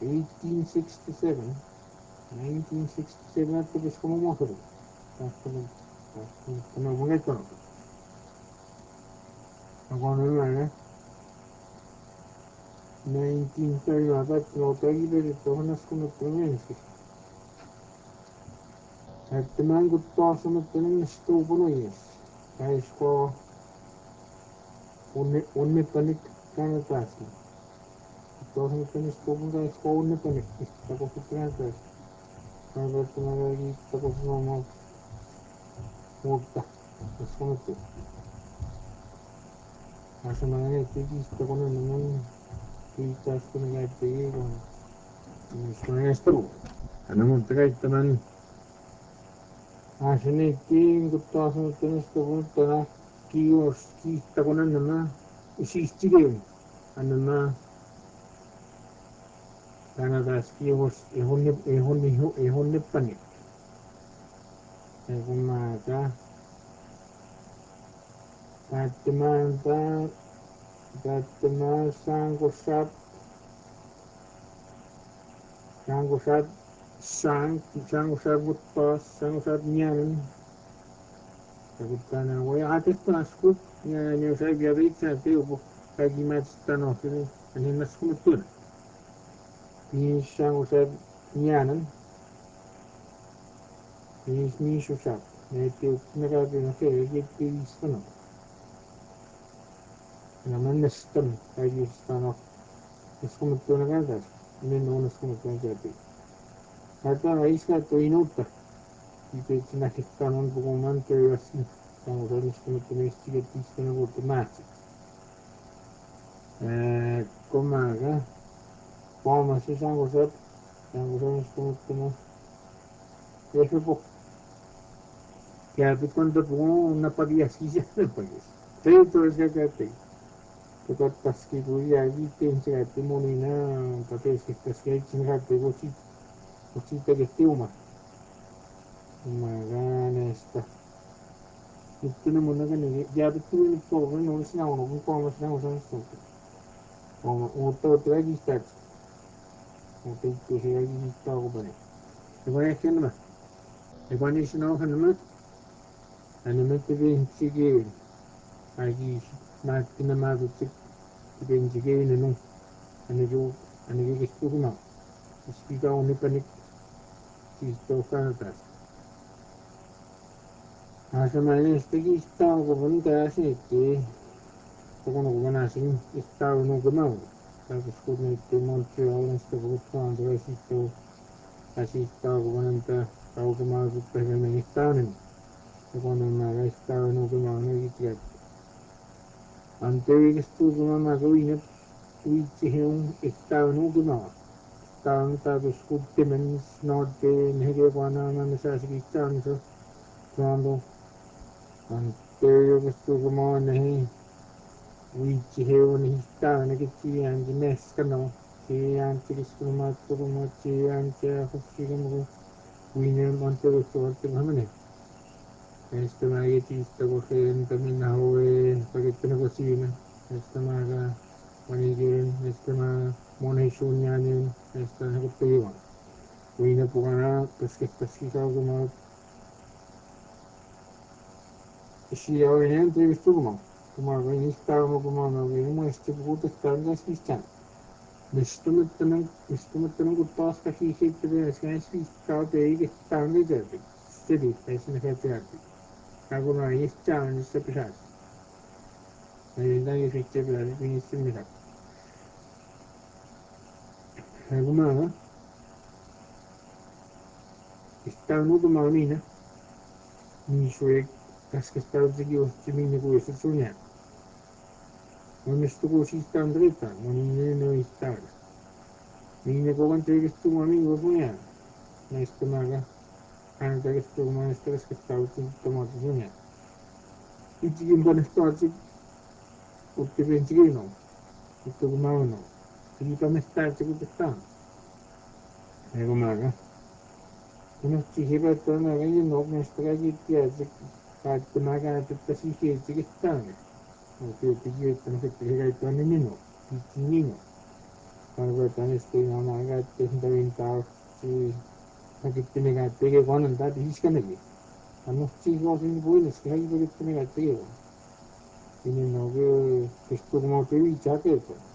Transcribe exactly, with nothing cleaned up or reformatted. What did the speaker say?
eighteen sixty-seven, nineteen sixty-seven at pues como motor. Como un esto. Cuando era nineteen thirty nada, no te iba de todas las como provincias. At man good toss on the thing stove on yes. I score only only panic kind of task. Toss on the thing stove on the score only panic. Tako putran task. Kaya tunagi tako no mutta. That's one. Asa mga tigis tako na naman kitas ko na gati ko. Gusto na esto. Ano mo tagay taman. Asa na iting gusto sa tanis ko punta na kios kita ko na naman. Isistigil. Ano na Canada's kios ihon ihon ihon ihon nipanik. Kaya kumaga. Katimanta Katimanta sangkusap sangkusap sang sangkusap gutpas sangkusap nyan sagutana way atis paskut nya nya saya biabit sa teo kagi match tano sini ani nas kumutul ni sangkusap nyanan ni ni susap ne teo nagabi na kaya giti stano naman nastam kagi stano nas kumutul na gantas ini no nas kumutul na jati Ata isla to inutta. Ite sinakittaa on puhun mantöössä. Tämä on onnistunut mestiket pistänyt vuotta määtsi. Komaga. Paamassa saanko sä. Saanko sä onnistunut tämä. Ehkä po. Käypit konta puhun napadia sisällä paikassa. Teito olisi käyttäjä. Tokattaski kun jää viitteen se käytti monina. Kateeskikkas keitsin käyttäjä kun siitä. Kun siitä tehti oma. Maganeesta. Sitten ne mun näköinen jääpitty nyt tuolla, ne oli sinä on ollut kolmas sinä on sanonut tuolta. Mutta olette kaikki sitä. Mutta itse se kaikki sitä alkuperäinen. Ja kun ehkä nämä. Ja kun niissä nauhan nämä. Ja nämä tevin sikiin. Kaikki näytti nämä tutsi. Tevin sikiin ne nun. Ja ne juu. Ja ne kekistuu kunaa. Ja spika on nipänik. Siis tuo kannataan. Asemainen sitäkin sitä alkuperäinen täysin. Kokono kokonaisen istau nukemaan. Täytyis kun niitti Montrealin sitä puhutaan tulee sitten asistau kokonan tää kaukomaa kuppehden menistaunin. Kokonan määrä istau nukemaan yrittäjät. Anteekistu kun mä kuinne uitsi heun istau nukemaan. Istaun täytyis kuttimen snodteen hekevuonna mä misäsikin istaun se tuonto. Anteekistu kun mä oon nehin Vici hewan hista na kiti an jines kano si an tiris ko mat ko mat si an cha hosi ko mo winner monte ko so te hamne este ma ye tis to ko fen también na hoe pagit na ko sina este ma ga mani gen este ma mone shunya ni este na ko te winner po kana pues que está si ka ko ma si ya ven entre esto como como ven estamos como no venimos este puto estando así están Mr. Tamang Mr. Tamang Gupta's kahi hit the essentially start the standard derby. Steady, as in the therapy. Kaguna is challenge the Pishas. And then you fix the blood when you send it up. Kaguna está no mamina. Nishweg, as que está the gift to me negotiate soon. When Mister Goshi stand later, when you know he starts. Mine ko kan tegas tu amigo punya. Nesta maga. Kan tegas tu master que está tu tomato punya. Iti yung kan start utte pensigino. Ito gumawano. Hindi pa may start ko ta. Ay gumaga. Kuno chihiba to na ngayon no nesta ka giti as kahit kumaga at kasi sige kita. Okay, tigil ito na kita ito ni Nino. Iti Nino. Guarda, adesso no, no, ragazzi, diventati perché ne che quando andate si scanne hanno queste cose in voi, le scrive perché ne che quindi no, che questo come ho visto che